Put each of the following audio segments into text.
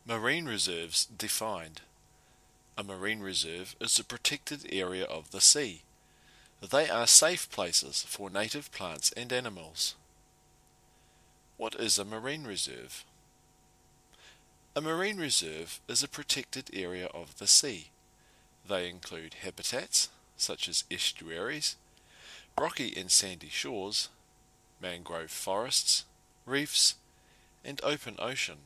Marine reserves defined. A marine reserve is a protected area of the sea. They are safe places for native plants and animals. What is a marine reserve? A marine reserve is a protected area of the sea. They include habitats, such as estuaries, rocky and sandy shores, mangrove forests, reefs, and open ocean.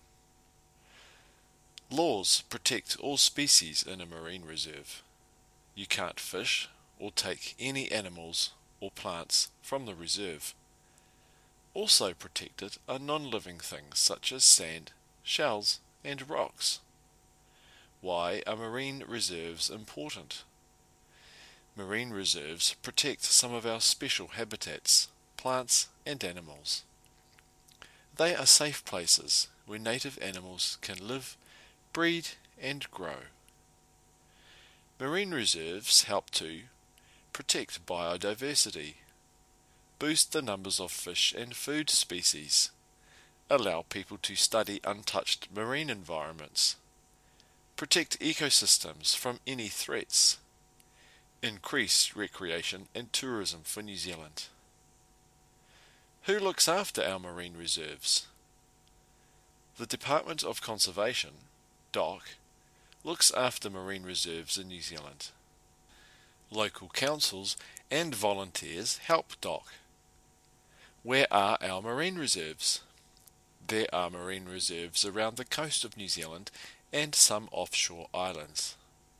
Laws protect all species in a marine reserve. You can't fish or take any animals or plants from the reserve. Also protected are non-living things such as sand, shells, and rocks. Why are marine reserves important? Marine reserves protect some of our special habitats, plants and animals. They are safe places where native animals can live, breed and grow. Marine reserves help to protect biodiversity, boost the numbers of fish and food species, allow people to study untouched marine environments, protect ecosystems from any threats, increase recreation and tourism for New Zealand. Who looks after our marine reserves? The Department of Conservation, DOC, looks after marine reserves in New Zealand. Local councils and volunteers help DOC. Where are our marine reserves? There are marine reserves around the coast of New Zealand and some offshore islands.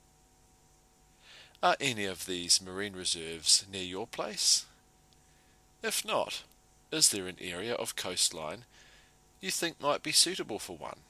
Are any of these marine reserves near your place? If not, is there an area of coastline you think might be suitable for one?